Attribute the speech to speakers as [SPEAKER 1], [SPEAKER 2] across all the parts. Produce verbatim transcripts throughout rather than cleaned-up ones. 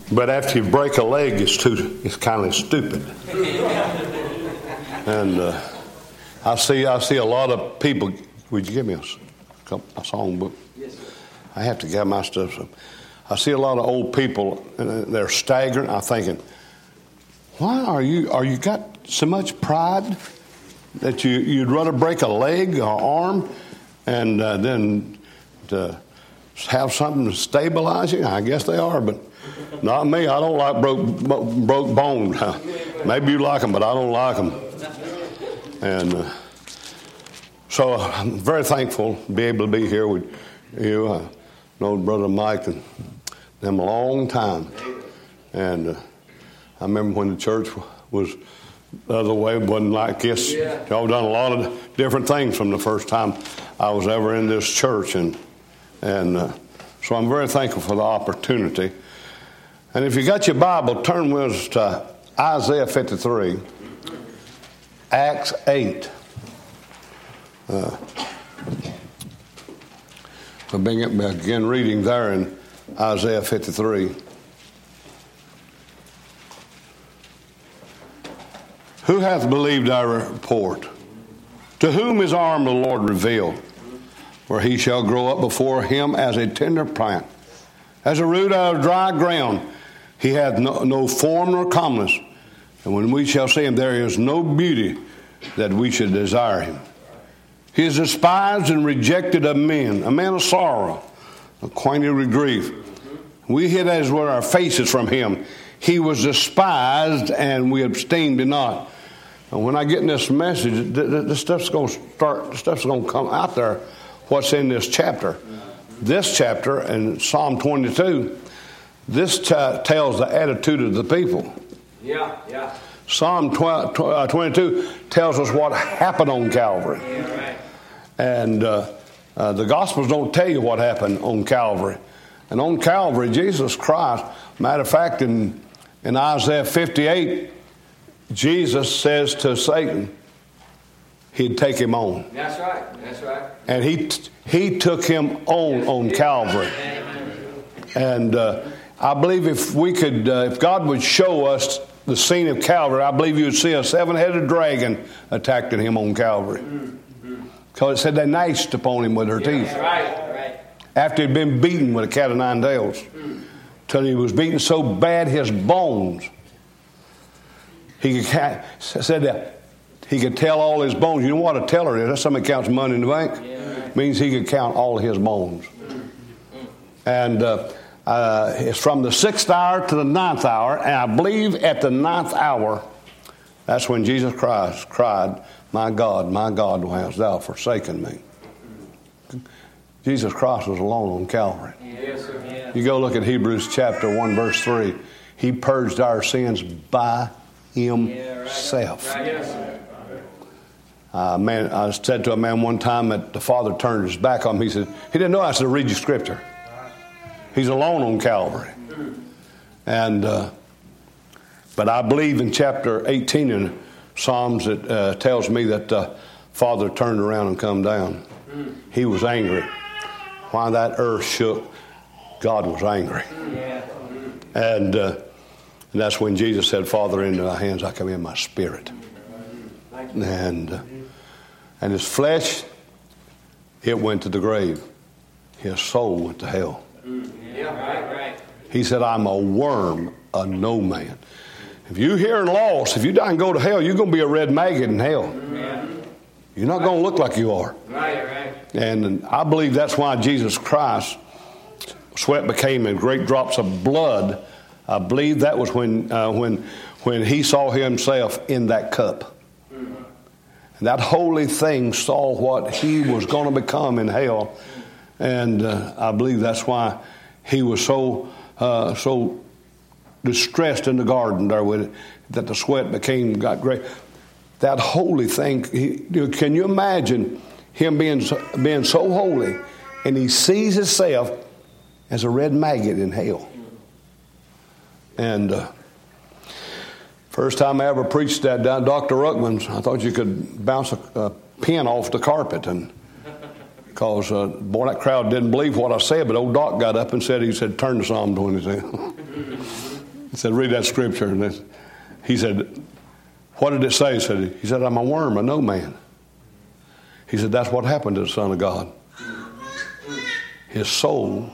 [SPEAKER 1] But after you break a leg, it's too, it's kind of stupid. And uh, I see, I see a lot of people. Would you give me a, a songbook?
[SPEAKER 2] Yes, sir.
[SPEAKER 1] I have to get my stuff. So I see a lot of old people, and they're staggering. I'm thinking, why are you? Are you got so much pride that you you'd rather break a leg or arm, and uh, then to have something to stabilize you? I guess they are, but not me. I don't like broke broke bones. Maybe you like them, but I don't like them. And uh, so I'm very thankful to be able to be here with you. I know Brother Mike and them a long time. And uh, I remember when the church was the other way, it wasn't like this. Y'all done a lot of different things from the first time I was ever in this church. And, and uh, so I'm very thankful for the opportunity. And if you got your Bible, turn with us to Isaiah fifty-three, Acts eight. Uh, I'll begin reading there in Isaiah fifty-three. Who hath believed our report? To whom his arm the Lord revealed? For he shall grow up before him as a tender plant, as a root out of dry ground. He hath no, no form nor comeliness. And when we shall see him, there is no beauty that we should desire him. He is despised and rejected of men, a man of sorrow, acquainted with grief. We hid as were our faces from him. He was despised, and we esteemed him not. And when I get in this message, this stuff's going to start. This stuff's going to come out there. What's in this chapter? This chapter in Psalm twenty-two. This t- tells the attitude of the people.
[SPEAKER 2] Yeah, yeah.
[SPEAKER 1] Psalm twenty-two tells us what happened on Calvary.
[SPEAKER 2] Yeah, right.
[SPEAKER 1] And uh, uh, the Gospels don't tell you what happened on Calvary. And on Calvary, Jesus Christ, matter of fact, in, in Isaiah fifty-eight, Jesus says to Satan, he'd take him on.
[SPEAKER 2] That's right, that's right.
[SPEAKER 1] And he he took him on on Calvary. And uh, I believe if we could, uh, if God would show us the scene of Calvary, I believe you would see a seven-headed dragon attacking him on Calvary. Because it said they gnashed upon him with their teeth.
[SPEAKER 2] Right, right.
[SPEAKER 1] After he'd been beaten with a cat of nine tails. Till he was beaten so bad his bones, he could, said that he could tell all his bones. You know what a teller is? That's somebody that counts money in the bank. Yeah. Means he could count all his bones. And uh, uh, it's from the sixth hour to the ninth hour. And I believe at the ninth hour, that's when Jesus Christ cried, my God, my God, why hast thou forsaken me? Jesus Christ was alone on Calvary.
[SPEAKER 2] Yes, sir. Yeah.
[SPEAKER 1] You go look at Hebrews chapter one, verse three. He purged our sins by himself.
[SPEAKER 2] Yeah, right. Yes, sir.
[SPEAKER 1] Uh, man, I said to a man one time that the Father turned his back on him. He said, he didn't know I said, read your scripture. He's alone on Calvary. And, uh, but I believe in chapter eighteen in Psalms it uh, tells me that the uh, Father turned around and come down. He was angry. Why that earth shook, God was angry. And, uh, and that's when Jesus said, Father, into thy hands I commend my spirit. And, uh, and his flesh, it went to the grave. His soul went to hell.
[SPEAKER 2] Yeah, right, right.
[SPEAKER 1] He said, I'm a worm, a no man. If you here and lost, if you die and go to hell, you're going to be a red maggot in hell.
[SPEAKER 2] Yeah.
[SPEAKER 1] You're not going to look like you are.
[SPEAKER 2] Right, right.
[SPEAKER 1] And I believe that's why Jesus Christ, sweat became in great drops of blood. I believe that was when uh, when when he saw himself in that cup. Mm-hmm. And that holy thing saw what he was going to become in hell. And uh, I believe that's why he was so uh, so distressed in the garden there with it, that the sweat became got great. That holy thing, he, can you imagine him being so, being so holy, and he sees himself as a red maggot in hell? And uh, first time I ever preached that down Doctor Ruckman's, I thought you could bounce a, a pin off the carpet, and because uh, boy, that crowd didn't believe what I said. But old Doc got up and said, he said, turn to Psalm twenty-two. He said, read that scripture. And this, he said, what did it say? He said, he said, I'm a worm, a no man. He said, that's what happened to the Son of God. His soul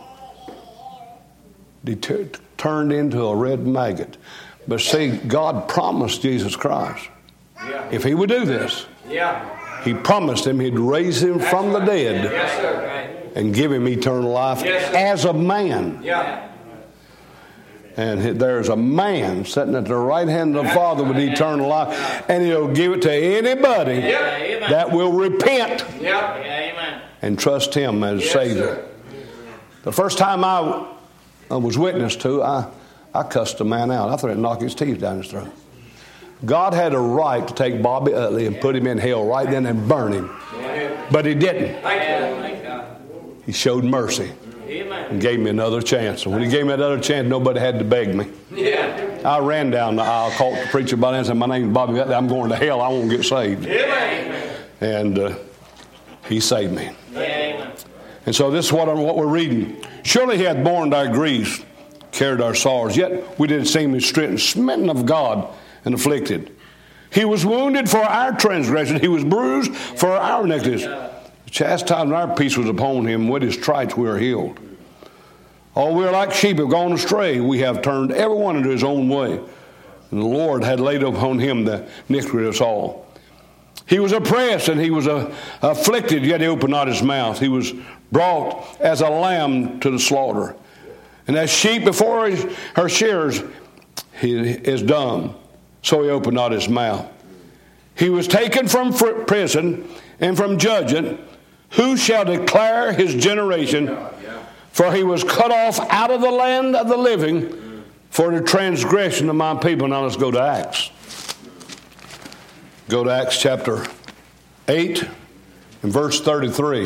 [SPEAKER 1] deter- turned into a red maggot. But see, God promised Jesus Christ, yeah. if he would do this, yeah. he promised him he'd raise him That's from right. the dead
[SPEAKER 2] yes, sir. Right.
[SPEAKER 1] and give him eternal life yes, as a man.
[SPEAKER 2] Yeah.
[SPEAKER 1] And there's a man sitting at the right hand of the Father with eternal life, and he'll give it to anybody yeah. that will repent
[SPEAKER 2] yeah.
[SPEAKER 1] and trust him as
[SPEAKER 2] yes,
[SPEAKER 1] Savior.
[SPEAKER 2] Sir.
[SPEAKER 1] The first time I, I was witness to, I, I cussed a man out. I thought I'd knock his teeth down his throat. God had a right to take Bobby Utley and put him in hell right then and burn him. But he didn't. He showed mercy and gave me another chance. And when he gave me another chance, nobody had to beg me.
[SPEAKER 2] Yeah.
[SPEAKER 1] I ran down the aisle, caught the preacher by the hand and said, my name's Bobby Utley. I'm going to hell. I won't get saved.
[SPEAKER 2] Amen.
[SPEAKER 1] And uh, he saved me.
[SPEAKER 2] Amen.
[SPEAKER 1] And so this is what, what we're reading. Surely he hath borne our griefs, carried our sorrows. Yet we did see him stricken, smitten of God, and afflicted. He was wounded for our transgression. He was bruised for our iniquities. The chastisement of our peace was upon him. With his stripes we are healed. All we are like sheep have gone astray. We have turned every one into his own way. And the Lord had laid upon him the iniquity of us all. He was oppressed and he was uh, afflicted, yet he opened not his mouth. He was brought as a lamb to the slaughter. And as sheep before his, her shearers, he is dumb. So he opened not his mouth. He was taken from prison and from judgment. Who shall declare his generation? For he was cut off out of the land of the living for the transgression of my people. Now let's go to Acts. Go to Acts chapter eight and verse thirty-three.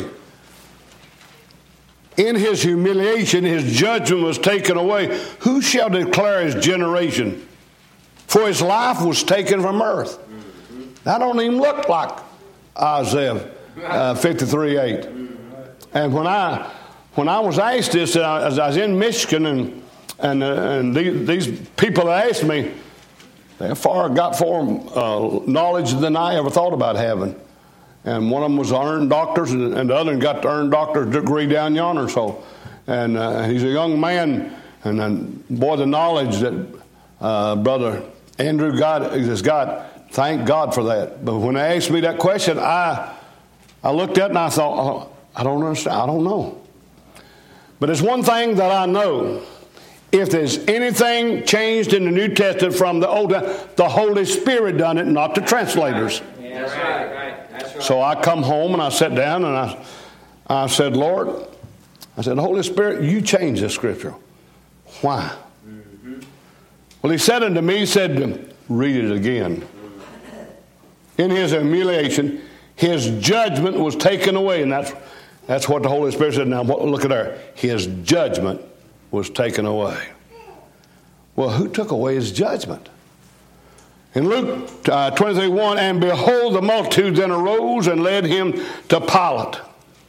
[SPEAKER 1] In his humiliation, his judgment was taken away. Who shall declare his generation? For his life was taken from earth. That don't even look like Isaiah uh, fifty-three eight. And when I when I was asked this, uh, as I was in Michigan, and and uh, and these, these people asked me, they far got far uh, knowledge than I ever thought about having. And one of them was earned doctors, and, and the other one got the earned doctor's degree down yonder. So, and uh, he's a young man, and then boy, the knowledge that uh, Brother Andrew got has got. Thank God for that. But when they asked me that question, I I looked at it and I thought, oh, I don't understand. I don't know. But there's one thing that I know. If there's anything changed in the New Testament from the Old, the Holy Spirit done it, not the translators.
[SPEAKER 2] Yeah, that's right, right. That's right.
[SPEAKER 1] So I come home and I sat down and I, I said, Lord, I said, Holy Spirit, you change this scripture. Why? Mm-hmm. Well, he said unto me, he said, read it again. In his humiliation, his judgment was taken away. And that's, that's what the Holy Spirit said. Now, look at there. His judgment was taken away. Well, who took away his judgment? In Luke uh, twenty-three one, and behold, the multitude then arose and led him to Pilate.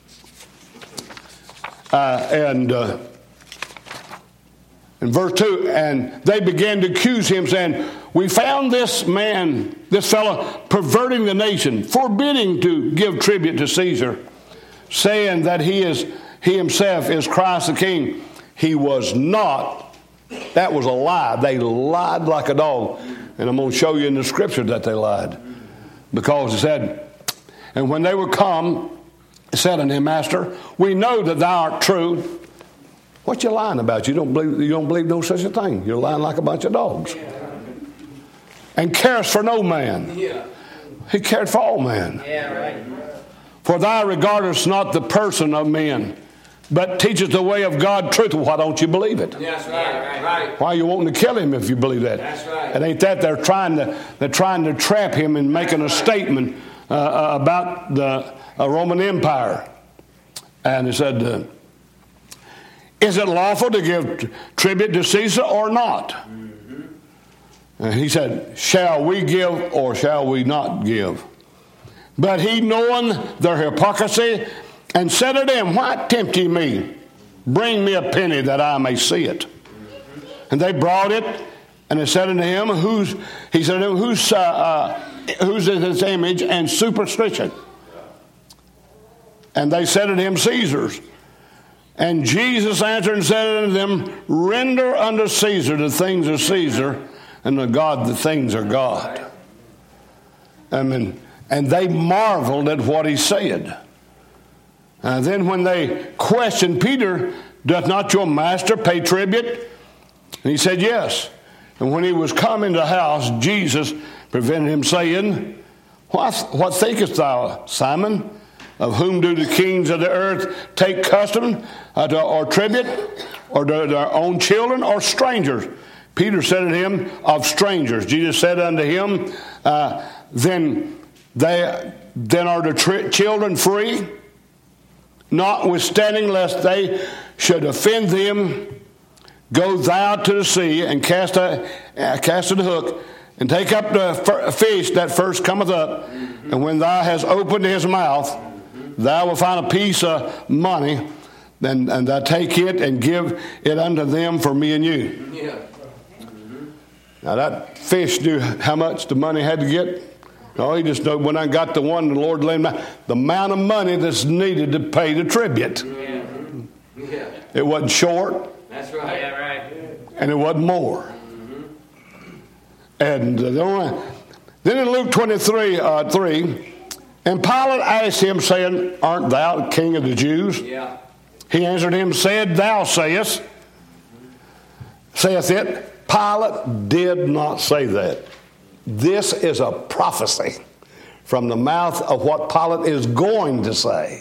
[SPEAKER 1] Uh, and uh, in verse two, and they began to accuse him, saying, we found this man, this fellow, perverting the nation, forbidding to give tribute to Caesar, saying that he is he himself is Christ the King. He was not. That was a lie. They lied like a dog. And I'm going to show you in the scripture that they lied. Because it said, and when they were come, it said unto him, Master, we know that thou art true. What you lying about? You don't believe you don't believe no such a thing. You're lying like a bunch of dogs. And carest for no man. He cared for all men.
[SPEAKER 2] Yeah, right.
[SPEAKER 1] For thou regardest not the person of men, but teacheth the way of God truth. Why don't you believe it?
[SPEAKER 2] That's right, right.
[SPEAKER 1] Why are you wanting to kill him if you believe that?
[SPEAKER 2] That's right.
[SPEAKER 1] And ain't that they're trying to they're trying to trap him and making a statement uh, uh, about the uh, Roman Empire. And he said, uh, is it lawful to give tribute to Caesar or not? Mm-hmm. And he said, shall we give or shall we not give? But he, knowing their hypocrisy, and said to them, why tempt ye me? Bring me a penny that I may see it. And they brought it, And they said unto him, who's, he said unto him, who's, uh, uh, who's in his image and superstition? And they said unto him, Caesar's. And Jesus answered and said unto them, render unto Caesar the things of Caesar, and to God the things are God. I mean, and they marveled at what he said. And then when they questioned Peter, doth not your master pay tribute? And he said, yes. And when he was come into the house, Jesus prevented him, saying, What, what thinkest thou, Simon? Of whom do the kings of the earth take custom uh, to, or tribute, or to their own children, or strangers? Peter said unto him, of strangers. Jesus said unto him, uh, then they then are the tri- children free, notwithstanding lest they should offend them. Go thou to the sea and cast a uh, cast a hook, and take up the f- fish that first cometh up, and when thou hast opened his mouth, thou wilt find a piece of money, and, and thou take it and give it unto them for me and you.
[SPEAKER 2] Yeah.
[SPEAKER 1] Now that fish knew how much the money had to get. No, he just knew when I got the one, the Lord laid him down, the amount of money that's needed to pay the tribute.
[SPEAKER 2] Yeah. Yeah.
[SPEAKER 1] It wasn't short.
[SPEAKER 2] That's right. Yeah, right.
[SPEAKER 1] And it wasn't more. Mm-hmm. And uh, the only, then in Luke twenty-three, uh, three, and Pilate asked him, saying, art thou the king of the Jews?
[SPEAKER 2] Yeah.
[SPEAKER 1] He answered him, said, thou sayest, saith it. Pilate did not say that. This is a prophecy from the mouth of what Pilate is going to say.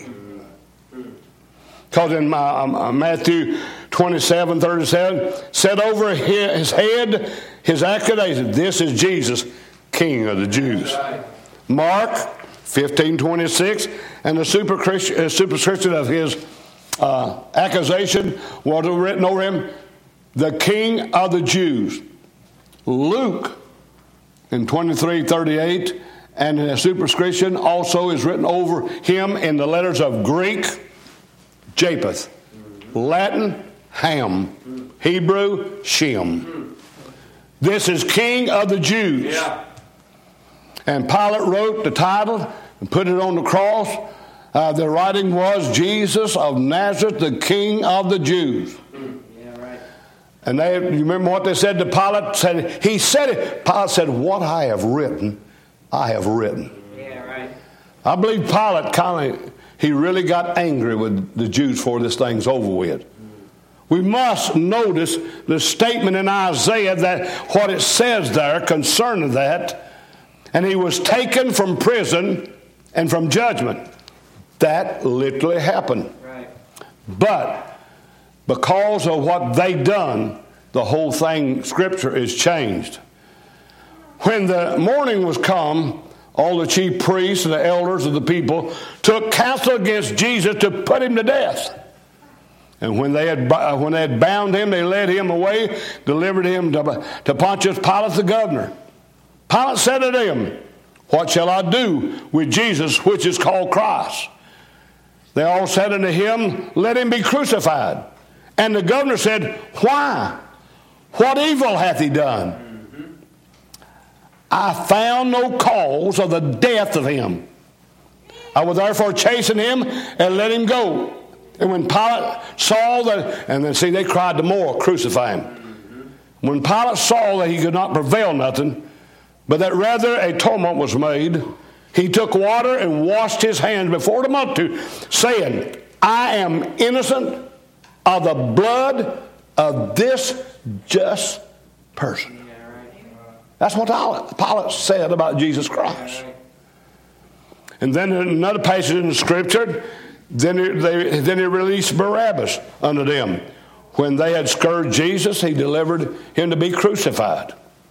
[SPEAKER 1] Because in my, um, Matthew twenty-seven, thirty-seven, said over his head his accusation, this is Jesus, King of the Jews. Mark fifteen, twenty-six, and the superscription, uh, superscription of his uh, accusation was written over him, the King of the Jews. Luke in twenty-three, thirty-eight, and the superscription also is written over him in the letters of Greek, Japheth, Latin, Ham, Hebrew, Shem. This is King of the Jews.
[SPEAKER 2] Yeah.
[SPEAKER 1] And Pilate wrote the title and put it on the cross. Uh, the writing was Jesus of Nazareth, the King of the Jews.
[SPEAKER 2] Yeah, right.
[SPEAKER 1] And they, you remember what they said to Pilate? Said, he said it. Pilate said, what I have written, I have written.
[SPEAKER 2] Yeah, right.
[SPEAKER 1] I believe Pilate kind of, he really got angry with the Jews for this thing's over with. We must notice the statement in Isaiah that what it says there concerning that. And he was taken from prison and from judgment. That literally happened.
[SPEAKER 2] Right.
[SPEAKER 1] But because of what they done, the whole thing, Scripture, is changed. When the morning was come, all the chief priests and the elders of the people took counsel against Jesus to put him to death. And when they had when they had bound him, they led him away, delivered him to, to Pontius Pilate the governor. Pilate said to them, what shall I do with Jesus, which is called Christ? They all said unto him, let him be crucified. And the governor said, why? What evil hath he done? Mm-hmm. I found no cause of the death of him. I will therefore chasten him and let him go. And when Pilate saw that, and then see, they cried the more, crucify him. Mm-hmm. When Pilate saw that he could not prevail nothing, but that rather a tumult was made, he took water and washed his hands before the multitude, saying, I am innocent of the blood of this just person.
[SPEAKER 2] Yeah, right.
[SPEAKER 1] That's what Pilate said about Jesus Christ. And then in another passage in the Scripture, then he, they, then he released Barabbas unto them. When they had scourged Jesus, he delivered him to be crucified.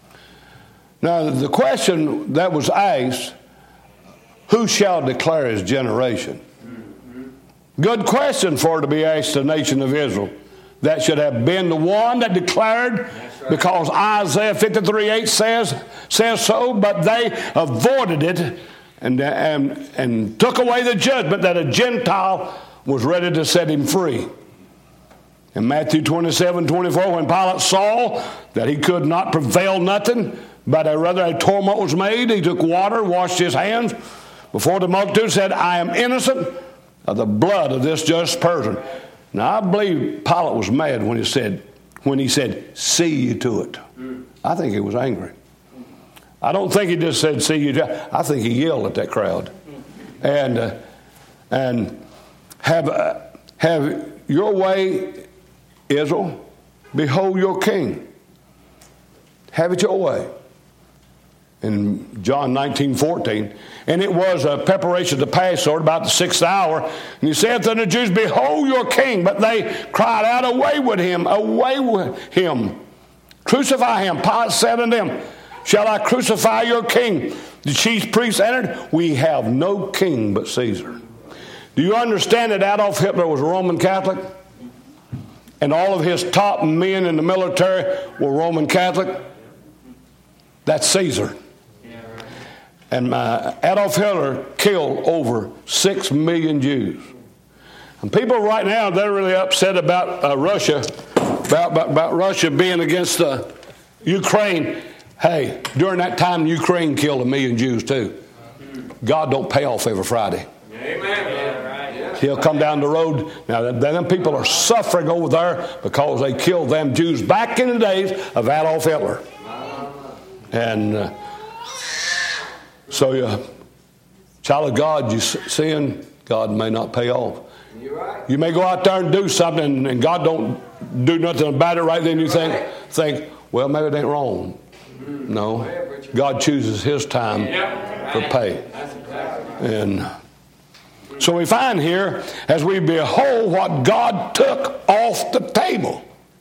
[SPEAKER 1] Now, the question that was asked, who shall declare his generation? Mm-hmm. Good question for it to be asked the nation of Israel. That should have been the one that declared, right. Because Isaiah fifty-three eight says, says so, but they avoided it and, and, and took away the judgment that a Gentile was ready to set him free. In Matthew twenty-seven, twenty-four, when Pilate saw that he could not prevail nothing, but a rather a torment was made, he took water, washed his hands before the multitude, said, I am innocent of the blood of this just person. Now I believe Pilate was mad when he said, when he said, see you to it. I think he was angry. I don't think he just said, see you to it. I think he yelled at that crowd. And uh, and have uh, have your way, Israel, behold your king. Have it your way. In John nineteen fourteen, and it was a preparation of the Passover, about the sixth hour. And he said to the Jews, behold your king. But they cried out, away with him, away with him. Crucify him. Pilate said unto them, shall I crucify your king? The chief priests answered, we have no king but Caesar. Do you understand that Adolf Hitler was a Roman Catholic? And all of his top men in the military were Roman Catholic? That's Caesar. And uh, Adolf Hitler killed over six million Jews. And people right now, they're really upset about uh, Russia, about, about, about Russia being against uh, Ukraine. Hey, during that time, Ukraine killed a million Jews too. God don't pay off every Friday.
[SPEAKER 2] Amen.
[SPEAKER 1] He'll come down the road. Now, them people are suffering over there because they killed them Jews back in the days of Adolf Hitler. And uh, so, uh, child of God, you sin, God may not pay off.
[SPEAKER 2] You're right.
[SPEAKER 1] You may go out there and do something, and God don't do nothing about it right then. You think, think, well, maybe it ain't wrong. No, God chooses His time for pay. And so we find here, as we behold what God took off the table.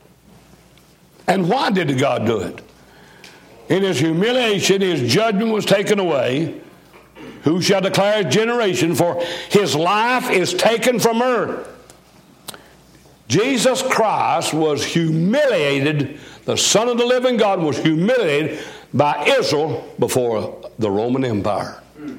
[SPEAKER 1] And why did God do it? In His humiliation, His judgment was taken away. Who shall declare His generation? For His life is taken from earth. Jesus Christ was humiliated. The Son of the living God was humiliated by Israel before the Roman Empire.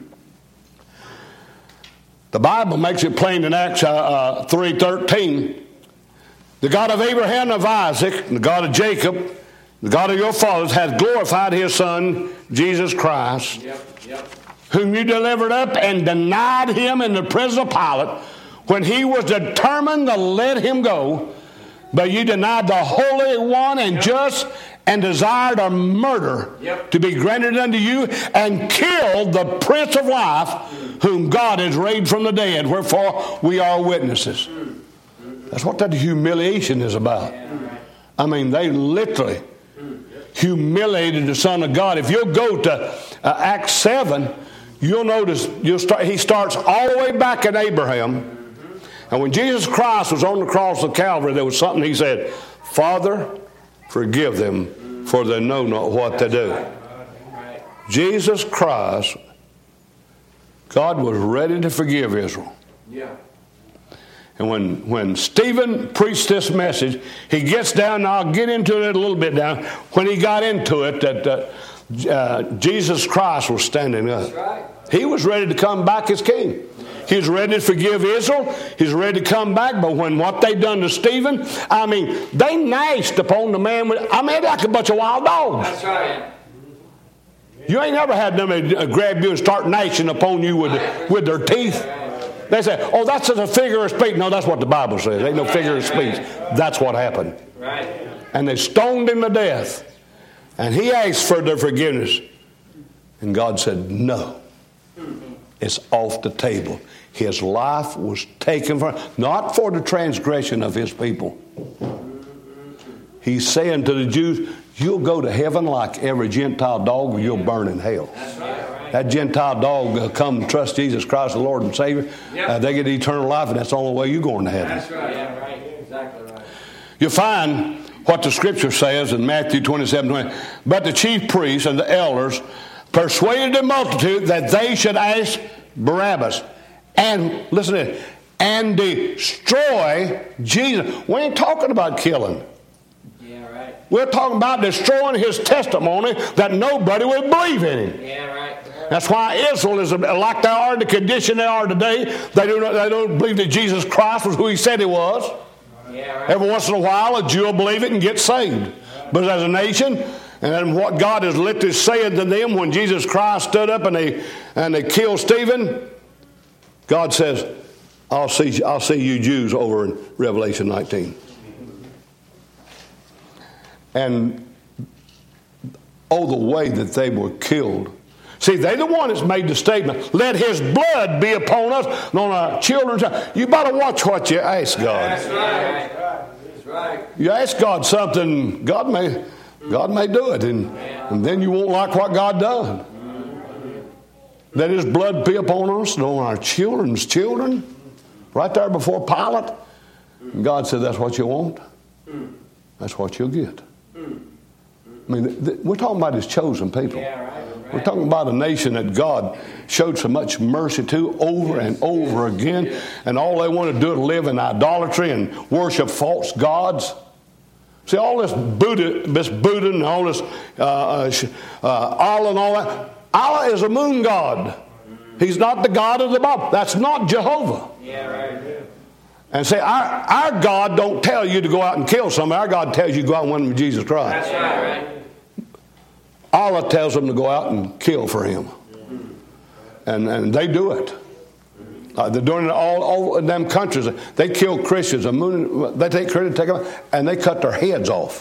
[SPEAKER 1] The Bible makes it plain in Acts uh, uh, three thirteen. The God of Abraham, of Isaac, the God of Jacob, the God of your fathers hath glorified His Son, Jesus Christ,
[SPEAKER 2] Yep, yep.
[SPEAKER 1] whom you delivered up and denied Him in the prison of Pilate when he was determined to let Him go. But you denied the Holy One and just and desired a murder
[SPEAKER 2] Yep.
[SPEAKER 1] to be granted unto you, and killed the Prince of Life, whom God has raised from the dead, wherefore we are witnesses. That's what that humiliation is about. I mean, they literally humiliated the Son of God. If you'll go to uh, Acts seven, you'll notice you'll start, he starts all the way back in Abraham. And when Jesus Christ was on the cross of Calvary, there was something He said, Father, forgive them, for they know not what they do. Jesus Christ, God was ready to forgive Israel.
[SPEAKER 2] Yeah.
[SPEAKER 1] And when, when Stephen preached this message, he gets down, and I'll get into it a little bit down. When he got into it, that uh, uh, Jesus Christ was standing up.
[SPEAKER 2] That's right.
[SPEAKER 1] He was ready to come back as king. He's ready to forgive Israel. He's ready to come back. But when what they done to Stephen, I mean, they gnashed upon the man. With, I mean, like a bunch of wild dogs.
[SPEAKER 2] That's right.
[SPEAKER 1] You ain't never had them uh, grab you and start gnashing upon you with, with their teeth. They say, oh, that's just a figure of speech. No, that's what the Bible says. Ain't no figure of speech. That's what happened.
[SPEAKER 2] Right.
[SPEAKER 1] And they stoned him to death. And he asked for their forgiveness. And God said, no. It's off the table. His life was taken from, not for the transgression of His people. He's saying to the Jews, you'll go to heaven like every Gentile dog, or you'll burn in hell.
[SPEAKER 2] That's right.
[SPEAKER 1] That Gentile dog uh, come trust Jesus Christ, the Lord and Savior.
[SPEAKER 2] Yep.
[SPEAKER 1] Uh, they get eternal life, and that's the only way you're going to heaven.
[SPEAKER 2] That's right. Yeah, right. Exactly right.
[SPEAKER 1] You find what the Scripture says in Matthew twenty-seven twenty. But the chief priests and the elders persuaded the multitude that they should ask Barabbas. And listen to this, and destroy Jesus. We ain't talking about killing.
[SPEAKER 2] Yeah, right.
[SPEAKER 1] We're talking about destroying His testimony that nobody would believe in Him.
[SPEAKER 2] Yeah, right.
[SPEAKER 1] That's why Israel is like they are in the condition they are today. They do not, they don't believe that Jesus Christ was who He said He was.
[SPEAKER 2] Yeah, Yeah, right.
[SPEAKER 1] Every once in a while, a Jew will believe it and get saved. But as a nation, and then what God has literally said to them when Jesus Christ stood up and they and they killed Stephen, God says, I'll see, I'll see you Jews over in Revelation nineteen. And oh, the way that they were killed. See, they're the one that's made the statement, let his blood be upon us and on our children. You better watch what you ask God.
[SPEAKER 2] That's right. That's right.
[SPEAKER 1] You ask God something, God may God may do it, and, and then you won't like what God done. Let his blood be upon us and on our children's children. Right there before Pilate. And God said, that's what you want. That's what you'll get. I mean, th- we're talking about his chosen people.
[SPEAKER 2] Yeah, right. Right.
[SPEAKER 1] We're talking about a nation that God showed so much mercy to over and over again. And all they want to do is live in idolatry and worship false gods. See, all this Buddha, this Buddha and all this uh, uh, Allah and all that. Allah is a moon god. He's not the God of the Bible. That's not Jehovah.
[SPEAKER 2] Yeah, right.
[SPEAKER 1] And say, our, our God don't tell you to go out and kill somebody. Our God tells you to go out and win with Jesus Christ.
[SPEAKER 2] That's right, right.
[SPEAKER 1] Allah tells them to go out and kill for him. And, and they do it. Uh, they're doing it all, all in them countries. They kill Christians. They take Christians, take them, and they cut their heads off.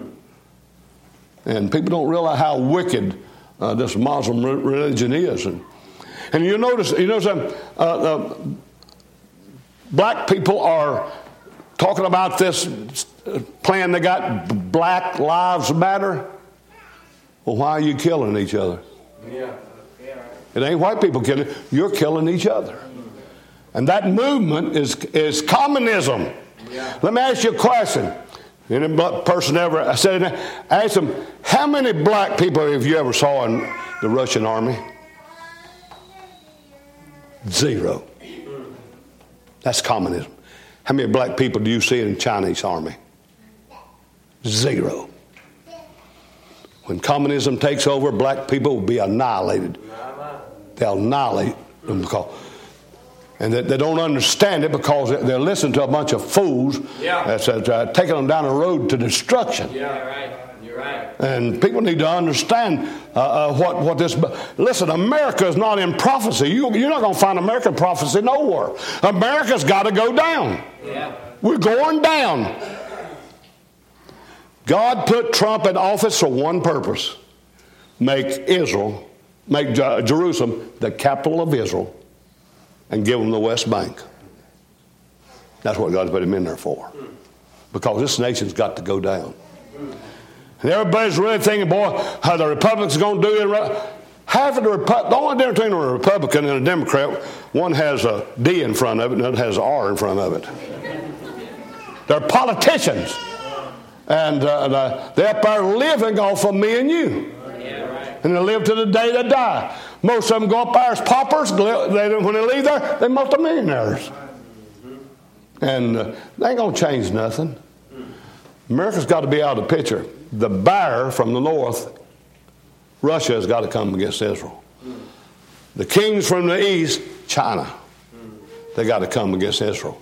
[SPEAKER 1] And people don't realize how wicked uh, this Muslim religion is. And, and you notice, you notice uh, uh, black people are talking about this plan they got, Black Lives Matter. Well, why are you killing each other?
[SPEAKER 2] Yeah. Yeah, right.
[SPEAKER 1] It ain't white people killing. You're killing each other. And that movement is, is communism.
[SPEAKER 2] Yeah.
[SPEAKER 1] Let me ask you a question. Any black person ever, I said, ask them, how many black people have you ever saw in the Russian army? Zero. That's communism. How many black people do you see in the Chinese army? Zero. When communism takes over, black people will be annihilated. They'll annihilate them because, and they, they don't understand it because they're listening to a bunch of fools
[SPEAKER 2] Yeah.
[SPEAKER 1] that's uh, taking them down a road to destruction.
[SPEAKER 2] Yeah, right. You're right.
[SPEAKER 1] And people need to understand uh, uh, what, what this... Listen, America is not in prophecy. You, you're not going to find American prophecy nowhere. America's got to go down.
[SPEAKER 2] Yeah.
[SPEAKER 1] We're going down. God put Trump in office for one purpose. Make Israel, make Jerusalem the capital of Israel and give them the West Bank. That's what God put him in there for. Because this nation's got to go down. And everybody's really thinking, boy, how the Republicans going to do it. Half of the Repu- the only difference between a Republican and a Democrat, one has a D in front of it and the other has an R in front of it. They're politicians. And uh, they're up there living off of me and you.
[SPEAKER 2] Yeah, right.
[SPEAKER 1] And they live to the day they die. Most of them go up there as paupers. They, when they leave there, they're multimillionaires. And uh, they ain't going to change nothing. America's got to be out of the picture. The buyer from the north, Russia, has got to come against Israel. The kings from the east, China, they got to come against Israel.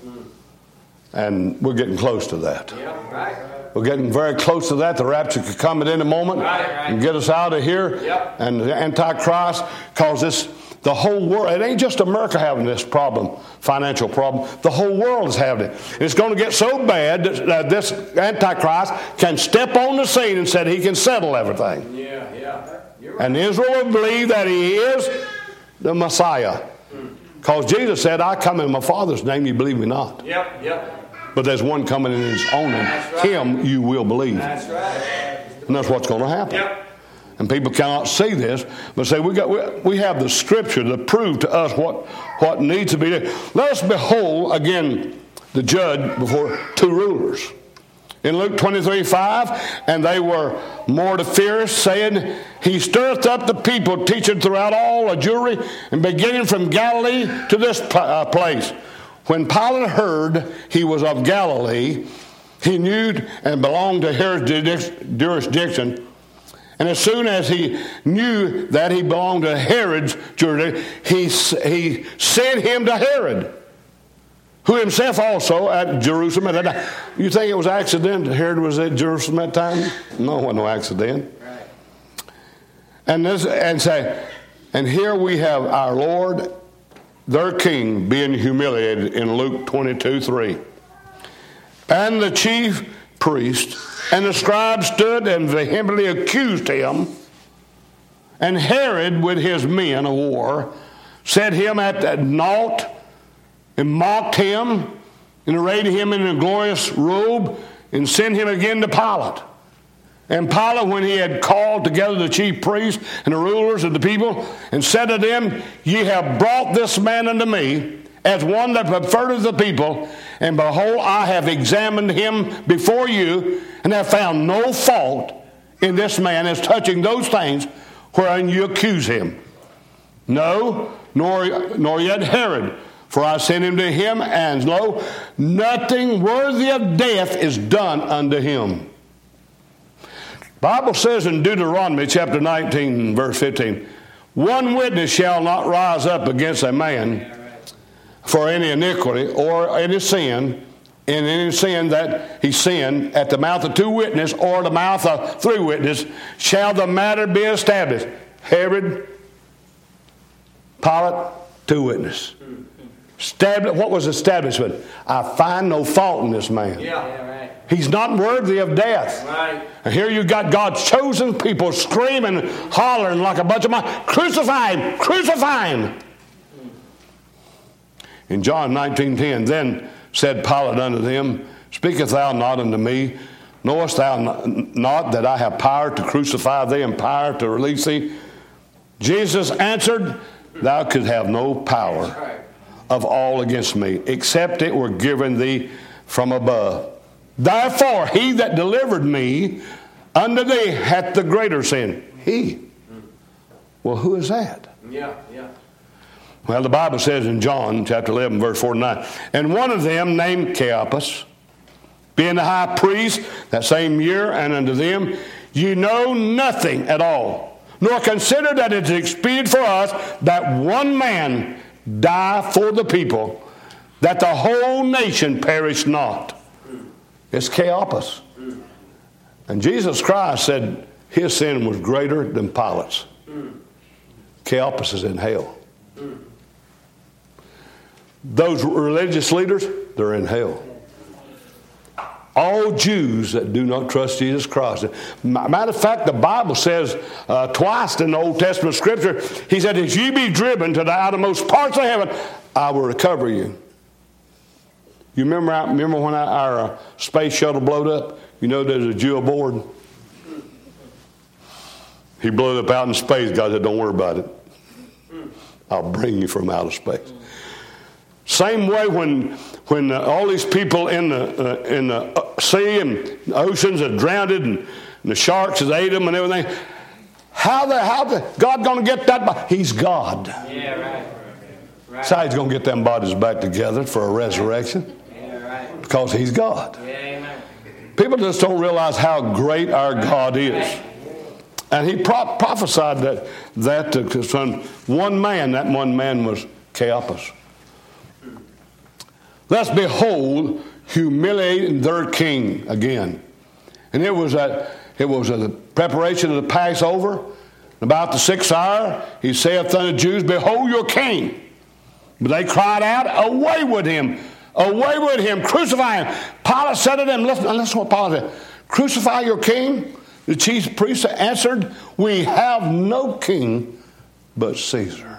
[SPEAKER 1] And we're getting close to that.
[SPEAKER 2] Yeah, right.
[SPEAKER 1] We're getting very close to that. The rapture could come at any moment
[SPEAKER 2] Right, right.
[SPEAKER 1] and get us out of here.
[SPEAKER 2] Yep.
[SPEAKER 1] And the Antichrist, because this, the whole world, it ain't just America having this problem, financial problem. The whole world is having it. It's going to get so bad that uh, this Antichrist can step on the scene and say he can settle everything.
[SPEAKER 2] Yeah, yeah. You're right.
[SPEAKER 1] And Israel will believe that he is the Messiah. Because Jesus said, I come in my Father's name, you believe me not.
[SPEAKER 2] Yep, yep.
[SPEAKER 1] But there's one coming in his own name.
[SPEAKER 2] That's right.
[SPEAKER 1] Him you will believe.
[SPEAKER 2] That's right.
[SPEAKER 1] And that's what's going to happen.
[SPEAKER 2] Yep.
[SPEAKER 1] And people cannot see this, but say we got we, we have the scripture to prove to us what, what needs to be done. Let us behold again the judge before two rulers. In Luke twenty-three five, and they were more fierce, saying, he stirreth up the people, teaching throughout all a Jewry, and beginning from Galilee to this uh, place. When Pilate heard he was of Galilee, he knew and belonged to Herod's jurisdiction. And as soon as he knew that he belonged to Herod's jurisdiction, he, he sent him to Herod. who himself also at Jerusalem at that time. You think it was accident Herod was at Jerusalem at that time? No, it wasn't no accident.
[SPEAKER 2] Right.
[SPEAKER 1] And this, and say, and here we have our Lord, their King, being humiliated in Luke twenty-two three. And the chief priest and the scribes stood and vehemently accused him. And Herod, with his men of war, set him at naught and mocked him and arrayed him in a glorious robe and sent him again to Pilate. And Pilate, when he had called together the chief priests and the rulers of the people, and said to them, Ye have brought this man unto me as one that perverteth the people, and behold, I have examined him before you, and have found no fault in this man as touching those things wherein you accuse him. No, nor, nor yet Herod, for I sent him to him, and lo, nothing worthy of death is done unto him. The Bible says in Deuteronomy chapter nineteen, verse fifteen, one witness shall not rise up against a man for any iniquity or any sin, in any sin that he sinned, at the mouth of two witnesses or the mouth of three witnesses shall the matter be established. Herod, Pilate, two witnesses. What was establishment? I find no fault in this man.
[SPEAKER 2] Yeah, yeah, right.
[SPEAKER 1] He's not worthy of death.
[SPEAKER 2] Right.
[SPEAKER 1] And here you got God's chosen people screaming, hollering like a bunch of mice, crucify him, crucify him. In John nineteen ten, then said Pilate unto them, Speakest thou not unto me? Knowest thou not that I have power to crucify thee and power to release thee? Jesus answered, Thou couldst have no power of all against me, except it were given thee from above. Therefore, he that delivered me unto thee hath the greater sin. He. Well, who is that?
[SPEAKER 2] Yeah, yeah.
[SPEAKER 1] Well, the Bible says in John chapter eleven, verse forty-nine, and one of them named Caiaphas, being the high priest that same year, and unto them, ye know nothing at all, nor consider that it is expedient for us that one man die for the people, that the whole nation perish not. It's Caiaphas. And Jesus Christ said his sin was greater than Pilate's. Caiaphas is in hell. Those religious leaders, they're in hell. All Jews that do not trust Jesus Christ. Matter of fact, the Bible says uh, twice in the Old Testament Scripture, he said, if ye be driven to the outermost parts of heaven, I will recover you. You remember, remember when our, our uh, space shuttle blowed up? You know there's a Jew aboard. He blew it up out in space. God said, don't worry about it. I'll bring you from outer space. Same way when when uh, all these people in the uh, in the sea and the oceans had drowned and, and the sharks had ate them and everything. How the how the God going to get that body? He's God.
[SPEAKER 2] Yeah, right. Right.
[SPEAKER 1] So he's going to get them bodies back together for a resurrection.
[SPEAKER 2] Yeah, right.
[SPEAKER 1] Because he's God.
[SPEAKER 2] Yeah, amen.
[SPEAKER 1] People just don't realize how great our God is. And he pro- prophesied that that to son one man. That one man was Caiaphas. Let's behold, humiliating their king again. And it was a, it was a preparation of the Passover. About the sixth hour, he saith unto the Jews, Behold your king. But they cried out, Away with him, away with him, crucify him. Pilate said to them, listen, listen what Pilate said, Crucify your king? The chief priests answered, We have no king but Caesar.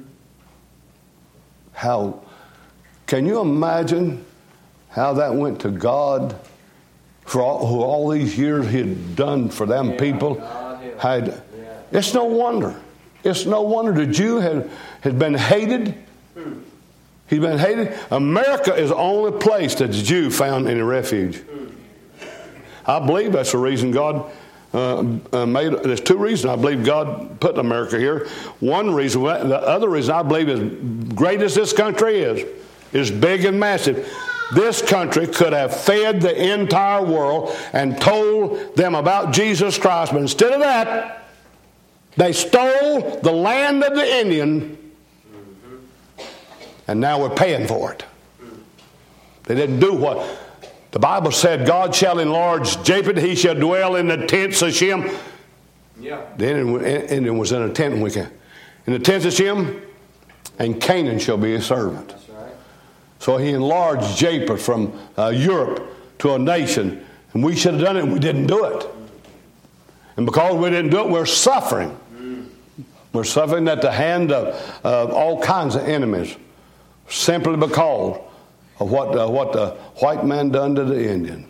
[SPEAKER 1] How Can you imagine how that went to God for all, who all these years he had done for them yeah, people? Had, yeah. It's no wonder. It's no wonder the Jew had, had been hated. Hmm. He's been hated. America is the only place that the Jew found any refuge. Hmm. I believe that's the reason God uh, uh, made. There's two reasons I believe God put America here. One reason, the other reason I believe as great as this country is, is big and massive. This country could have fed the entire world and told them about Jesus Christ. But instead of that, they stole the land of the Indian, and now we're paying for it. They didn't do what the Bible said. God shall enlarge Japheth. He shall dwell in the tents of Shem.
[SPEAKER 2] Yeah.
[SPEAKER 1] The Indian was in a tent we can. In the tents of Shem, and Canaan shall be his servant.
[SPEAKER 2] That's right.
[SPEAKER 1] So he enlarged Japheth from uh, Europe to a nation. And we should have done it, and we didn't do it. And because we didn't do it, we're suffering. We're suffering at the hand of, of all kinds of enemies, simply because of what uh, what the white man done to the Indian.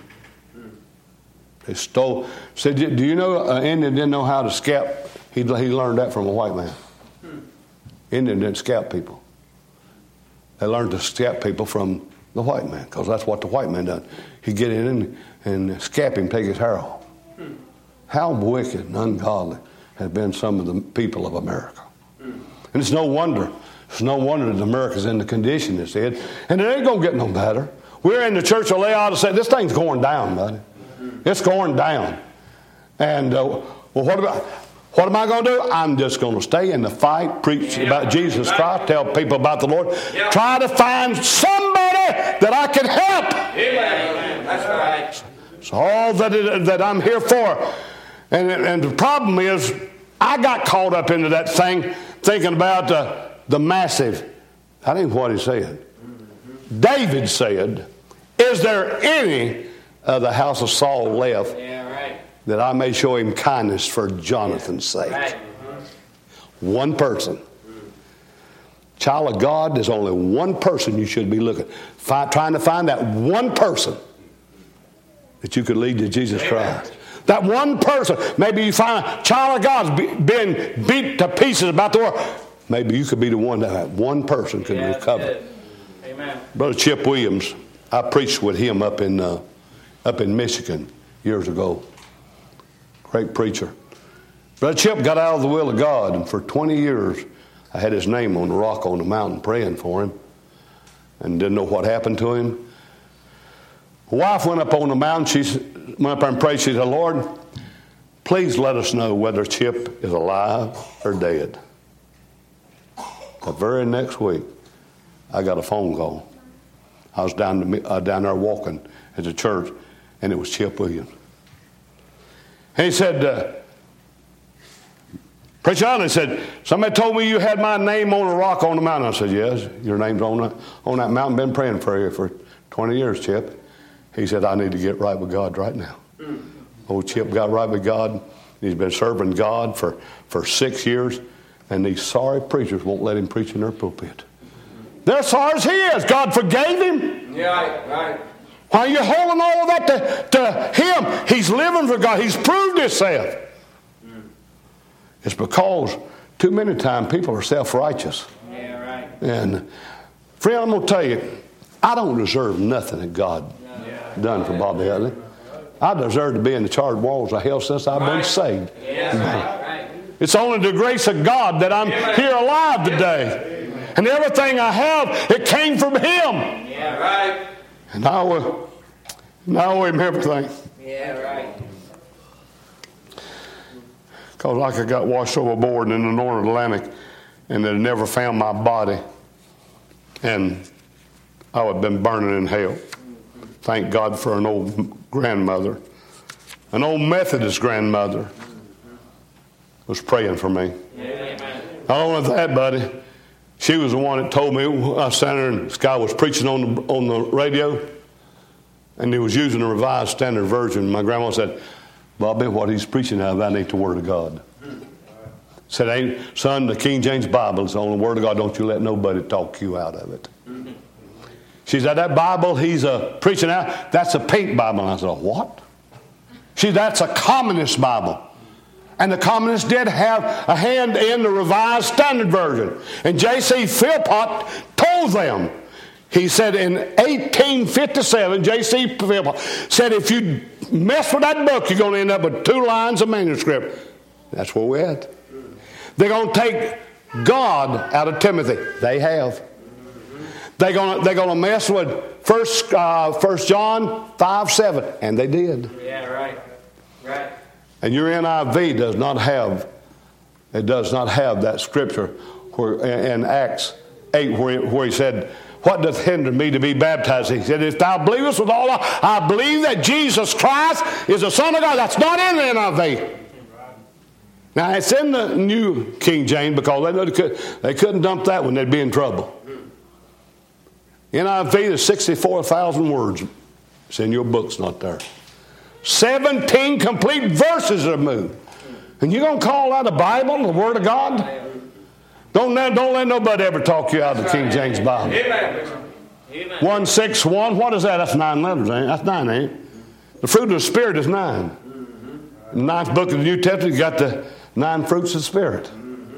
[SPEAKER 1] They stole. Said, do you know an Indian didn't know how to scalp? He he learned that from a white man. Indian didn't scalp people. They learned to scalp people from the white man, because that's what the white man done. He'd get in and, and scalp him, take his hair off. How wicked and ungodly have been some of the people of America. And it's no wonder. It's no wonder that America's in the condition it's in. And it ain't going to get no better. We're in the church of Laodicea. This thing's going down, buddy. It's going down. And, uh, well, what about... What am I going to do? I'm just going to stay in the fight, preach yeah. about Jesus Christ, tell people about the Lord. Yeah. Try to find somebody that I can help.
[SPEAKER 2] Amen. That's right.
[SPEAKER 1] It's all that, it, that I'm here for. And, and the problem is, I got caught up into that thing, thinking about uh, the massive. That ain't what he said. Mm-hmm. David said, is there any of the house of Saul left?
[SPEAKER 2] Yeah, right.
[SPEAKER 1] That I may show him kindness for Jonathan's sake.
[SPEAKER 2] Right.
[SPEAKER 1] One person. Child of God, there's only one person you should be looking, fi- trying to find that one person that you could lead to Jesus Christ. That one person. Maybe you find a child of God's be, been beat to pieces about the world. Maybe you could be the one that that one person could
[SPEAKER 2] Yeah,
[SPEAKER 1] recover.
[SPEAKER 2] Amen.
[SPEAKER 1] Brother Chip Williams, I preached with him up in uh, up in Michigan years ago. Great preacher. Brother Chip got out of the will of God, and for twenty years I had his name on the rock on the mountain praying for him, and didn't know what happened to him. My wife went up on the mountain. She went up there and prayed. She said, Lord, please let us know whether Chip is alive or dead. The very next week, I got a phone call. I was down, to, uh, down there walking at the church, and it was Chip Williams. And he said, uh, Preacher Allen, he said, somebody told me you had my name on a rock on the mountain. I said, yes, your name's on that, on that mountain. Been praying for you for twenty years, Chip. He said, I need to get right with God right now. Mm. Old Chip got right with God. He's been serving God for, for six years. And these sorry preachers won't let him preach in their pulpit. They're sorry as he is. God forgave him.
[SPEAKER 2] Yeah, right, right.
[SPEAKER 1] Why are you holding all of that to, to him? He's living for God. He's proved himself. Mm. It's because too many times people are self-righteous.
[SPEAKER 2] Yeah, right.
[SPEAKER 1] And friend, I'm going to tell you, I don't deserve nothing that God yeah. done for Bobby Hudley. I deserve to be in the charred walls of hell since I've
[SPEAKER 2] right.
[SPEAKER 1] been saved.
[SPEAKER 2] Yeah, right, right.
[SPEAKER 1] It's only the grace of God that I'm yeah. here alive today. Yeah. And everything I have, it came from him.
[SPEAKER 2] Yeah, right.
[SPEAKER 1] And I owe, and I owe him everything.
[SPEAKER 2] Yeah, right.
[SPEAKER 1] Because like I got washed overboard in the North Atlantic and they never found my body. And I would have been burning in hell. Thank God for an old grandmother. An old Methodist grandmother was praying for me.
[SPEAKER 2] Amen.
[SPEAKER 1] Not only that, buddy, she was the one that told me. I sat there and this guy was preaching on the, on the radio, and he was using the Revised Standard Version. My grandma said, Bobby, what he's preaching out of that ain't the Word of God. Said, ain't, son, the King James Bible is the only Word of God. Don't you let nobody talk you out of it. She said, that Bible he's uh, preaching out, that's a pink Bible. And I said, what? She said, that's a communist Bible. And the communists did have a hand in the Revised Standard Version. And J C Philpott told them, he said in eighteen fifty-seven, J C Philpott said, if you mess with that book, you're going to end up with two lines of manuscript. That's where we're at. They're going to take God out of Timothy. They have. They're going to, they're going to mess with First, uh, First John five seven. And they did.
[SPEAKER 2] Yeah, right. Right.
[SPEAKER 1] And your N I V does not have, it does not have that scripture where in Acts eight where, where he said, what doth hinder me to be baptized? He said, if thou believest with all thy, I believe that Jesus Christ is the Son of God. That's not in the N I V. Now, it's in the New King James because they, know they, could, they couldn't dump that one. They'd be in trouble. N I V is sixty-four thousand words. It's in your books, not there. seventeen complete verses are moved. And you're going to call that a Bible, the Word of God? Don't let, don't let nobody ever talk you out of the King James Bible.
[SPEAKER 2] Amen.
[SPEAKER 1] one six one, what is that? That's nine letters, ain't it? That's nine, ain't it? The fruit of the Spirit is nine. In the ninth book of the New Testament, you got the nine fruits of the Spirit.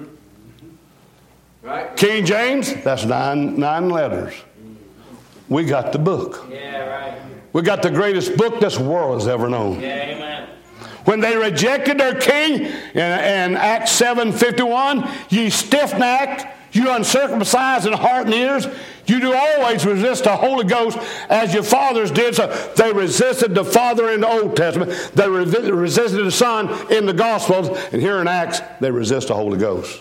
[SPEAKER 2] Right.
[SPEAKER 1] King James, that's nine, nine letters. We got the book.
[SPEAKER 2] Yeah, right.
[SPEAKER 1] We got the greatest book this world has ever known.
[SPEAKER 2] Yeah, amen.
[SPEAKER 1] When they rejected their king in, in Acts seven fifty-one, ye stiff-necked, you uncircumcised in heart and ears, you do always resist the Holy Ghost as your fathers did. So they resisted the Father in the Old Testament. They re- resisted the Son in the Gospels. And here in Acts, they resist the Holy Ghost.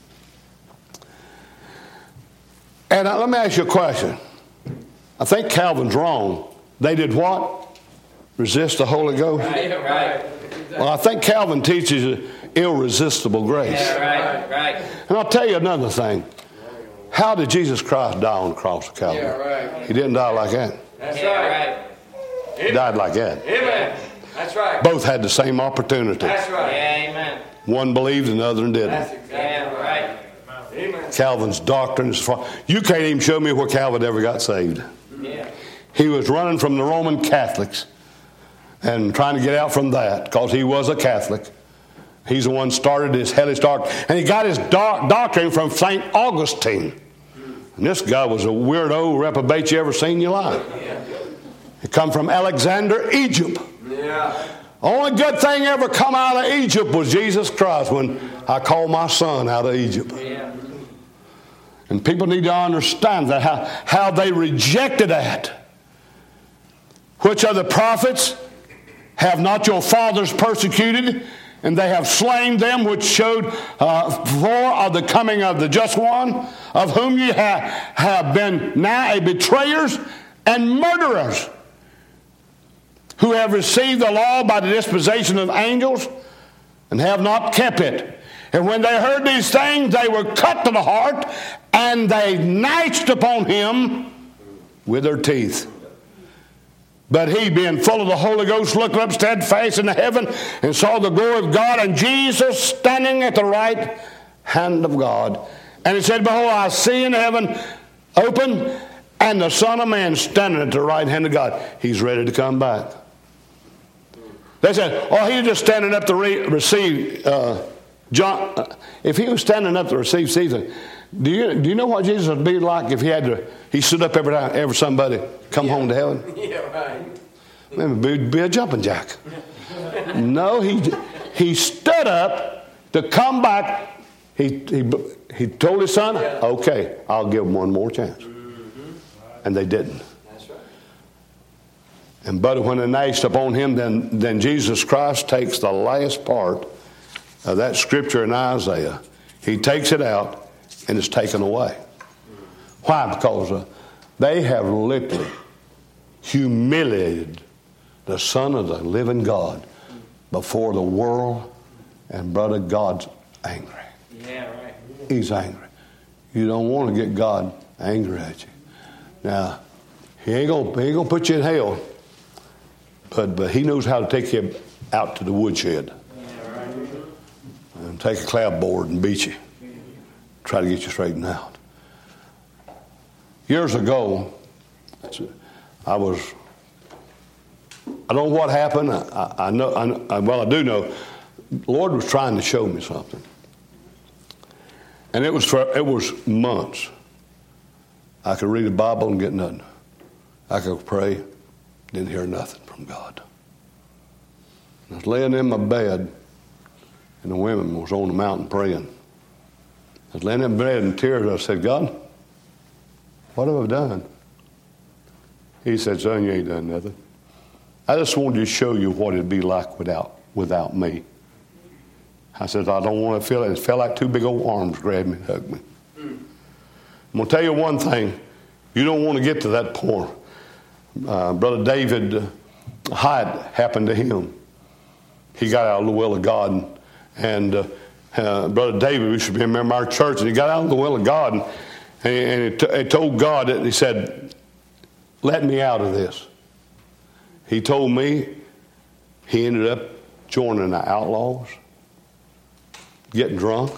[SPEAKER 1] And uh, let me ask you a question. I think Calvin's wrong. They did what? Resist the Holy Ghost?
[SPEAKER 2] Right, right.
[SPEAKER 1] Well, I think Calvin teaches irresistible grace.
[SPEAKER 2] Yeah, right, right.
[SPEAKER 1] And I'll tell you another thing. How did Jesus Christ die on the cross of Calvary?
[SPEAKER 2] Yeah, right.
[SPEAKER 1] He didn't die like that.
[SPEAKER 2] That's yeah, right.
[SPEAKER 1] He died like that.
[SPEAKER 2] Amen. That's right.
[SPEAKER 1] Both had the same opportunity.
[SPEAKER 2] That's right. Yeah, amen.
[SPEAKER 1] One believed and the other didn't.
[SPEAKER 2] That's exactly yeah, right. Amen.
[SPEAKER 1] Calvin's doctrine is far. You can't even show me where Calvin ever got saved.
[SPEAKER 2] Yeah.
[SPEAKER 1] He was running from the Roman Catholics and trying to get out from that because he was a Catholic. He's the one started his hellish doctrine. And he got his doc- doctrine from Saint Augustine. And this guy was a weirdo reprobate you ever seen in your life. He come from Alexander, Egypt.
[SPEAKER 2] Yeah.
[SPEAKER 1] Only good thing ever come out of Egypt was Jesus Christ when I called my son out of Egypt.
[SPEAKER 2] Yeah.
[SPEAKER 1] And people need to understand that how, how they rejected that. Which of the prophets have not your fathers persecuted, and they have slain them which showed uh, fore of the coming of the just one, of whom ye ha- have been now a betrayers and murderers, who have received the law by the dispensation of angels, and have not kept it. And when they heard these things, they were cut to the heart, and they gnashed upon him with their teeth. But he, being full of the Holy Ghost, looked up steadfast into heaven and saw the glory of God and Jesus standing at the right hand of God. And he said, behold, I see in heaven open, and the Son of Man standing at the right hand of God. He's ready to come back. They said, oh, he's just standing up to re- receive uh, John. Uh, if he was standing up to receive Caesar, do you do you know what Jesus would be like if he had to? He stood up every time, every somebody come yeah. home to heaven.
[SPEAKER 2] Yeah, right.
[SPEAKER 1] Maybe be, be a jumping jack. No, he he stood up to come back. He he he told his son, yeah. "Okay, I'll give him one more chance," mm-hmm. and they didn't.
[SPEAKER 2] That's right.
[SPEAKER 1] And but when they gnashed upon him, then then Jesus Christ takes the last part of that scripture in Isaiah. He takes it out. And it's taken away. Why? Because uh, they have literally humiliated the Son of the living God before the world, and brother, God's angry.
[SPEAKER 2] Yeah, right.
[SPEAKER 1] He's angry. You don't want to get God angry at you. Now, he ain't gonna he ain't gonna put you in hell, but but he knows how to take you out to the woodshed
[SPEAKER 2] Yeah, right.
[SPEAKER 1] and take a clapboard and beat you. Try to get you straightened out. Years ago, I was, I don't know what happened. I, I know, I, well, I do know, the Lord was trying to show me something. And it was for, it was months. I could read the Bible and get nothing. I could pray, didn't hear nothing from God. I was laying in my bed, and the women was on the mountain praying. I was laying in bed in tears. I said, God, what have I done? He said, son, you ain't done nothing. I just wanted to show you what it'd be like without without me. I said, I don't want to feel it. It felt like two big old arms grabbed me and hugged me. Mm. I'm going to tell you one thing. You don't want to get to that point. Uh, Brother David Hyatt happened to him. He got out of the will of God. And, and uh, uh, Brother David, we should be a member of our church, and he got out of the will of God. And, and he, t- he told God, that he said, let me out of this. He told me he ended up joining the outlaws, getting drunk.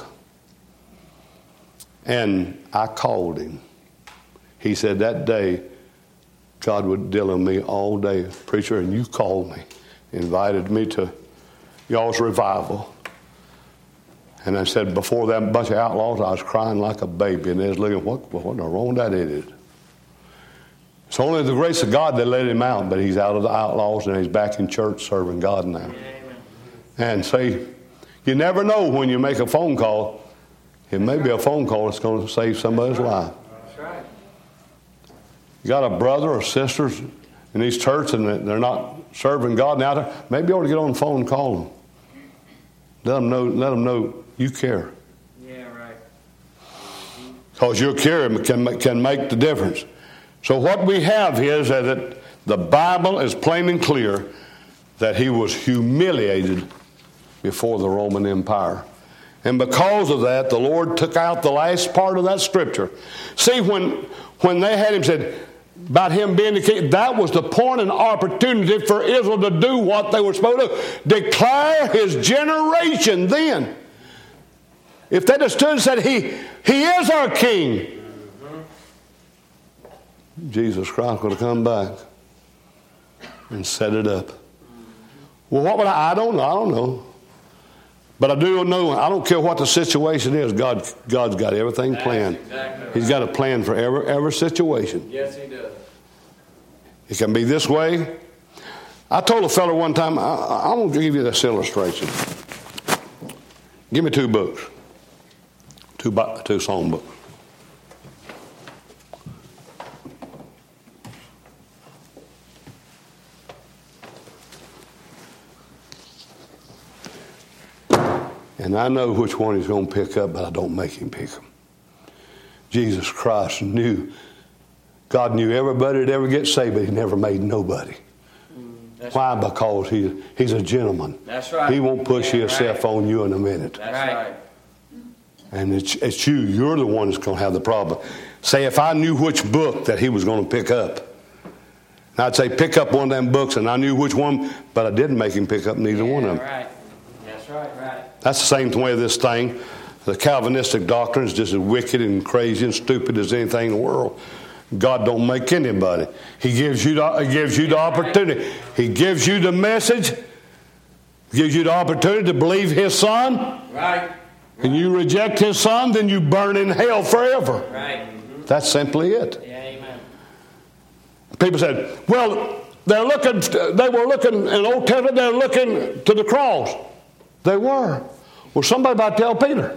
[SPEAKER 1] And I called him. He said that day, God would deal with me all day, preacher, and you called me, invited me to y'all's revival. And I said, before that bunch of outlaws, I was crying like a baby, and they was looking, what, what in the wrong that idiot? It's only the grace of God that let him out, but he's out of the outlaws, and he's back in church serving God now. Amen. And see, you never know when you make a phone call. It may be a phone call that's going to save somebody's life.
[SPEAKER 2] That's right.
[SPEAKER 1] You got a brother or sisters in these churches and they're not serving God now, there, maybe you ought to get on the phone and call them. Let them know, let them know you care.
[SPEAKER 2] Yeah, right.
[SPEAKER 1] Because your care can, can make the difference. So what we have here is that the Bible is plain and clear that he was humiliated before the Roman Empire. And because of that, the Lord took out the last part of that scripture. See, when, when they had him said about him being the king, that was the point and opportunity for Israel to do what they were supposed to do. Declare his generation then. If they just stood and said, he, he is our king, Jesus Christ would have come back and set it up. Well, what would I, I don't know, I don't know. But I do know, I don't care what the situation is, God, God's got everything planned.
[SPEAKER 2] Exactly right.
[SPEAKER 1] He's got a plan for every, every situation.
[SPEAKER 2] Yes, he does.
[SPEAKER 1] It can be this way. I told a fellow one time, I, I'm going to give you this illustration. Give me two books. Two, two song books. And I know which one he's going to pick up, but I don't make him pick them. Jesus Christ knew, God knew everybody would ever get saved, but he never made nobody. That's Why? Right. Because he, he's a gentleman.
[SPEAKER 2] That's right.
[SPEAKER 1] He won't push
[SPEAKER 2] yeah,
[SPEAKER 1] himself
[SPEAKER 2] right. on
[SPEAKER 1] you in a minute.
[SPEAKER 2] That's right.
[SPEAKER 1] And it's, it's you. You're the one that's going to have the problem. Say, if I knew which book that he was going to pick up, and I'd say, pick up one of them books, and I knew which one, but I didn't make him pick up neither
[SPEAKER 2] yeah,
[SPEAKER 1] one of them.
[SPEAKER 2] Right. That's right, right.
[SPEAKER 1] That's the same way of this thing. The Calvinistic doctrine is just as wicked and crazy and stupid as anything in the world. God don't make anybody. He gives you the, he gives you the opportunity. He gives you the message. Gives you the opportunity to believe his son.
[SPEAKER 2] Right.
[SPEAKER 1] And you reject his son, then you burn in hell forever.
[SPEAKER 2] Right. Mm-hmm.
[SPEAKER 1] That's simply it.
[SPEAKER 2] Yeah, amen.
[SPEAKER 1] People said, well, they're looking, they were looking in Old Testament, they're looking to the cross. They were. Well, somebody about to tell Peter.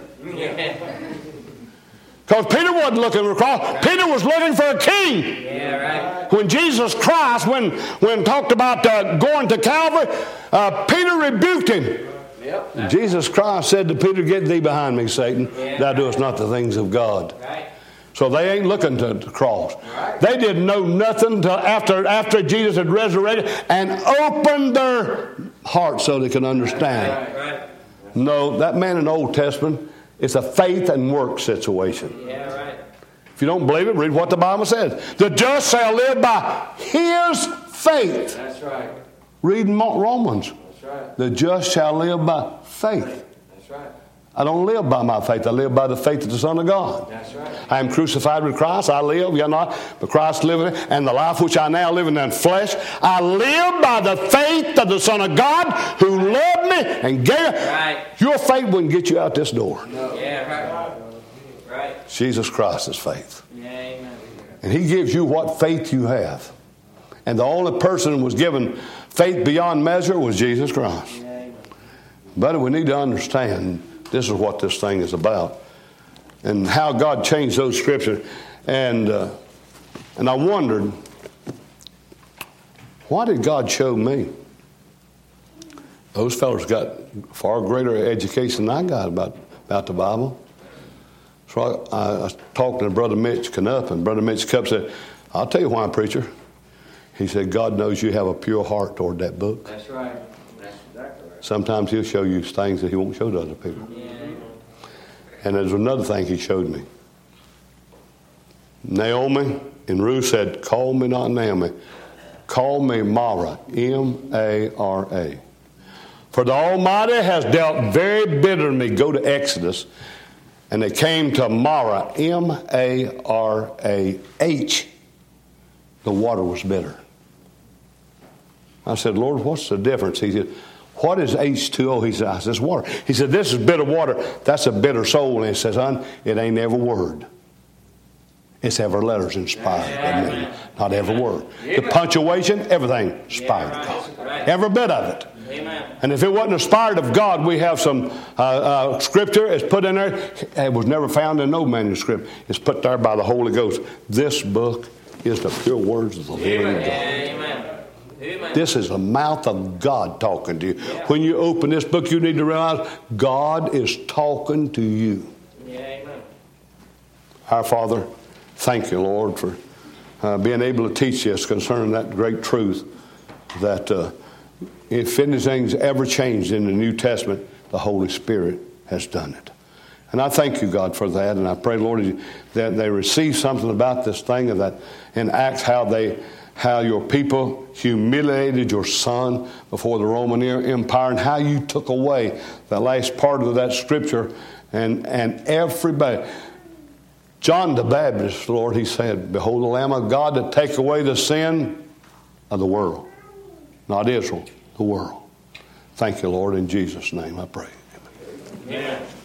[SPEAKER 1] Because Peter wasn't looking for a cross. Peter was looking for a king.
[SPEAKER 2] Yeah, right.
[SPEAKER 1] When Jesus Christ, when, when talked about uh, going to Calvary, uh, Peter rebuked him.
[SPEAKER 2] Yep.
[SPEAKER 1] Jesus Christ said to Peter, get thee behind me, Satan.
[SPEAKER 2] Yeah.
[SPEAKER 1] Thou doest not the things of God.
[SPEAKER 2] Right.
[SPEAKER 1] So they ain't looking to the cross.
[SPEAKER 2] Right.
[SPEAKER 1] They didn't know nothing until after, after Jesus had resurrected and opened their hearts so they could understand.
[SPEAKER 2] Right, right.
[SPEAKER 1] No, that man in the Old Testament, it's a faith and work situation.
[SPEAKER 2] Yeah, right.
[SPEAKER 1] If you don't believe it, read what the Bible says. The just shall live by his faith.
[SPEAKER 2] That's right.
[SPEAKER 1] Read Romans.
[SPEAKER 2] That's right.
[SPEAKER 1] The just shall live by faith.
[SPEAKER 2] That's right.
[SPEAKER 1] I don't live by my faith. I live by the faith of the Son of God.
[SPEAKER 2] That's right.
[SPEAKER 1] I am crucified with Christ. I live, yet not, but Christ liveth, and the life which I now live in the flesh, I live by the faith of the Son of God who loved me and gave.
[SPEAKER 2] Right.
[SPEAKER 1] Your faith wouldn't get you out this door.
[SPEAKER 2] No. Yeah, right. Right.
[SPEAKER 1] Jesus Christ is faith.
[SPEAKER 2] Yeah, amen.
[SPEAKER 1] And he gives you what faith you have. And the only person who was given faith beyond measure was Jesus Christ.
[SPEAKER 2] Yeah, amen.
[SPEAKER 1] But we need to understand this is what this thing is about. And how God changed those scriptures. And uh, and I wondered, why did God show me? Those fellows got far greater education than I got about, about the Bible. So I, I was talking to Brother Mitch Knupp, and Brother Mitch Knupp said, I'll tell you why, preacher. He said, God knows you have a pure heart toward that book.
[SPEAKER 2] That's right. That's exactly right.
[SPEAKER 1] Sometimes he'll show you things that he won't show to other people.
[SPEAKER 2] Yeah.
[SPEAKER 1] And there's another thing he showed me. Naomi and Ruth said, call me not Naomi. Call me Mara, M A R A. For the Almighty has dealt very bitter to me. Go to Exodus. And they came to Mara, M A R A H. The water was bitter. I said, Lord, what's the difference? He said, what is H two O? He said, I said, it's water. He said, this is bitter water. That's a bitter soul. And he says, son, it ain't every word. It's every letter's inspired. Amen. Not every word. The punctuation, everything inspired of God. Every bit of it.
[SPEAKER 2] Amen.
[SPEAKER 1] And if it wasn't inspired of God, we have some uh, uh, scripture. It's put in there. It was never found in no manuscript. It's put there by the Holy Ghost. This book is the pure words of the living God.
[SPEAKER 2] Amen. Amen.
[SPEAKER 1] This is the mouth of God talking to you. Yeah. When you open this book, you need to realize God is talking to you.
[SPEAKER 2] Yeah, amen. Our
[SPEAKER 1] Father, thank you, Lord, for uh, being able to teach us concerning that great truth that uh, if anything's ever changed in the New Testament, the Holy Spirit has done it. And I thank you, God, for that. And I pray, Lord, that they receive something about this thing, of that in Acts, how they, how your people humiliated your Son before the Roman Empire, and how you took away the last part of that scripture, and and everybody. John the Baptist, Lord, he said, behold the Lamb of God that take away the sin of the world. Not Israel, the world. Thank you, Lord, in Jesus' name I pray.
[SPEAKER 2] Amen.